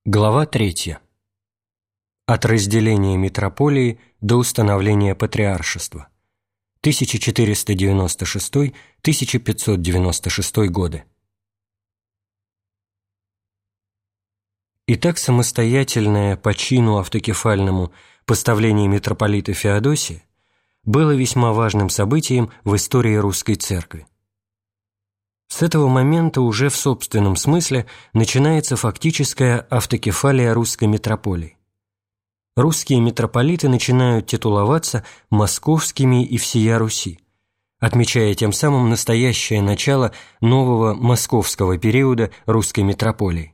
Глава 3. От разделения митрополии до установления патриаршества. 1496-1596 годы. Итак, самостоятельное по чину автокефальному поставление митрополита Феодосия было весьма важным событием в истории русской церкви. С этого момента уже в собственном смысле начинается фактическая автокефалия русской митрополии. Русские митрополиты начинают титуловаться московскими и всея Руси, отмечая тем самым настоящее начало нового московского периода русской митрополии.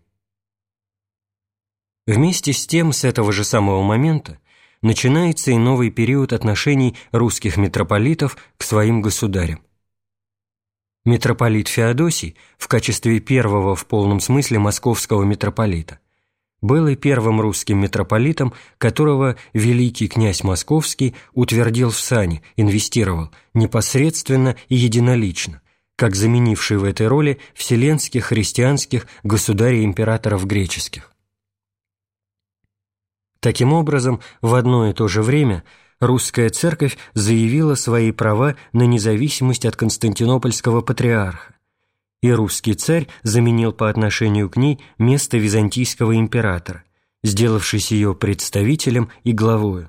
Вместе с тем, с этого же самого момента начинается и новый период отношений русских митрополитов к своим государям. Митрополит Феодосий в качестве первого в полном смысле московского митрополита был и первым русским митрополитом, которого великий князь Московский утвердил в сане, инвестировал непосредственно и единолично, как заменивший в этой роли вселенских христианских государей-императоров греческих. Таким образом, в одно и то же время русская церковь заявила свои права на независимость от константинопольского патриарха, и русский царь заменил по отношению к ней место византийского императора, сделавшись ее представителем и главою.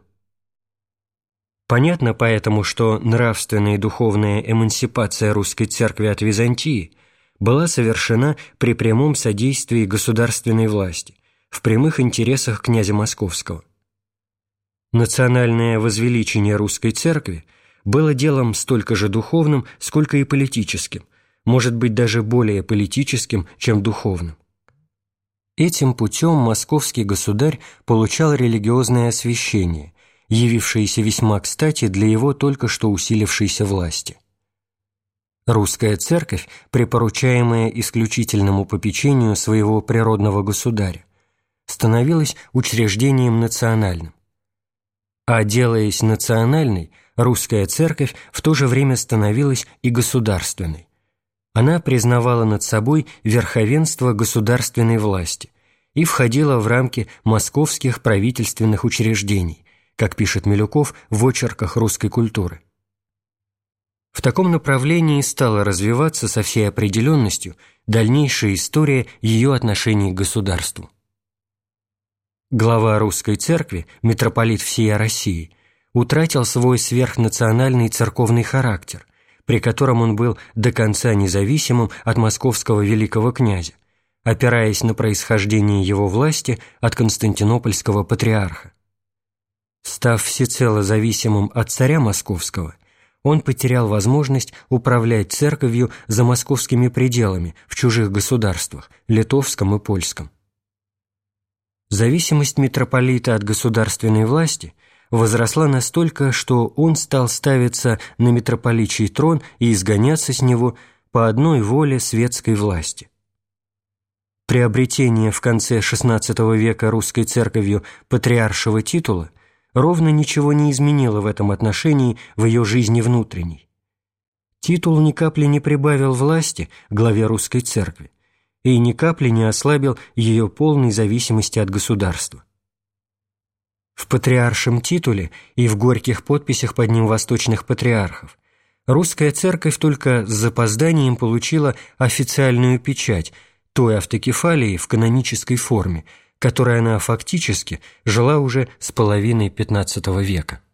Понятно поэтому, что нравственная и духовная эмансипация русской церкви от Византии была совершена при прямом содействии государственной власти, в прямых интересах князя Московского. Национальное возвеличение русской церкви было делом столько же духовным, сколько и политическим, может быть, даже более политическим, чем духовным. Этим путем московский государь получал религиозное освящение, явившееся весьма кстати для его только что усилившейся власти. Русская церковь, припоручаемая исключительному попечению своего природного государя, становилась учреждением национальным. А делаясь национальной, русская церковь в то же время становилась и государственной. Она признавала над собой верховенство государственной власти и входила в рамки московских правительственных учреждений, как пишет Милюков в очерках русской культуры. В таком направлении стала развиваться со всей определенностью дальнейшая история ее отношений к государству. Глава русской церкви, митрополит всея России, утратил свой сверхнациональный церковный характер, при котором он был до конца независимым от московского великого князя, опираясь на происхождение его власти от константинопольского патриарха. Став всецело зависимым от царя московского, он потерял возможность управлять церковью за московскими пределами в чужих государствах, литовском и польском. Зависимость митрополита от государственной власти возросла настолько, что он стал ставиться на митрополичий трон и изгоняться с него по одной воле светской власти. Приобретение в конце XVI века русской церковью патриаршего титула ровно ничего не изменило в этом отношении в ее жизни внутренней. Титул ни капли не прибавил власти главе русской церкви и ни капли не ослабил ее полной зависимости от государства. В патриаршем титуле и в горьких подписях под ним восточных патриархов русская церковь только с запозданием получила официальную печать той автокефалии в канонической форме, которой она фактически жила уже с половины XV века.